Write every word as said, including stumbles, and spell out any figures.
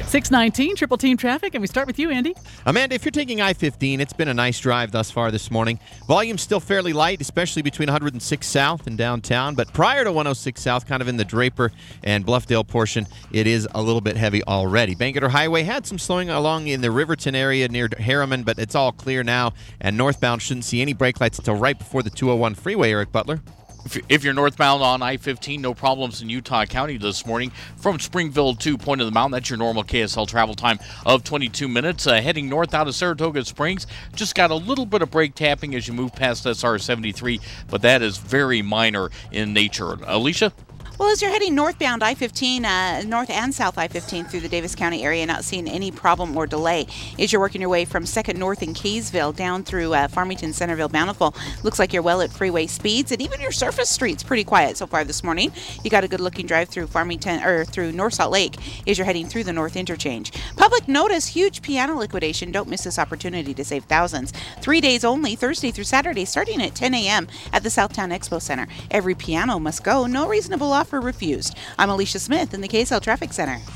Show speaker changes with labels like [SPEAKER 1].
[SPEAKER 1] six nineteen, Triple Team Traffic, and we start with you, Andy.
[SPEAKER 2] Amanda, if you're taking I fifteen, it's been a nice drive thus far this morning. Volume's still fairly light, especially between one oh six South and downtown, but prior to one oh six South, kind of in the Draper and Bluffdale portion, it is a little bit heavy already. Bangerter Highway had some slowing along in the Riverton area near Harriman, but it's all clear now, and northbound shouldn't see any brake lights until right before the two oh one freeway, Eric Butler.
[SPEAKER 3] If you're northbound on I fifteen, no problems in Utah County this morning. From Springville to Point of the Mountain, that's your normal K S L travel time of twenty-two minutes. Uh, heading north out of Saratoga Springs, just got a little bit of brake tapping as you move past S R seventy-three, but that is very minor in nature. Alicia?
[SPEAKER 4] Well, as you're heading northbound I fifteen, uh, north and south I fifteen through the Davis County area, not seeing any problem or delay. As you're working your way from second North in Kaysville down through uh, Farmington, Centerville, Bountiful, looks like you're well at freeway speeds, and even your surface streets pretty quiet so far this morning. You got a good-looking drive through Farmington or through North Salt Lake as you're heading through the North Interchange. Public notice: huge piano liquidation. Don't miss this opportunity to save thousands. Three days only, Thursday through Saturday, starting at ten a.m. at the Southtown Expo Center. Every piano must go. No reasonable offer refused. I'm Alicia Smith in the K S L Traffic Center.